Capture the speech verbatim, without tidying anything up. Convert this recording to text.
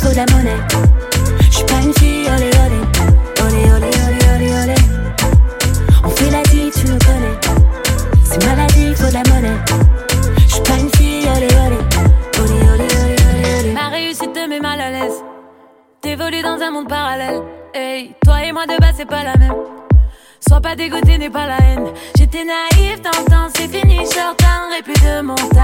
faut de la monnaie. J'suis pas une fille, olé olé. Olé olé olé olé olé. On fait la vie, tu me connais. C'est maladie, faut de la monnaie. J'suis pas une fille, olé olé. Olé olé olé olé olé. Ma réussite te met mal à l'aise. T'évolues dans un monde parallèle. Hey, toi et moi de base c'est pas la même. Sois pas dégoûté, n'est pas la haine. J'étais naïf dans le temps, c'est fini, je retiendrai plus de mon temps.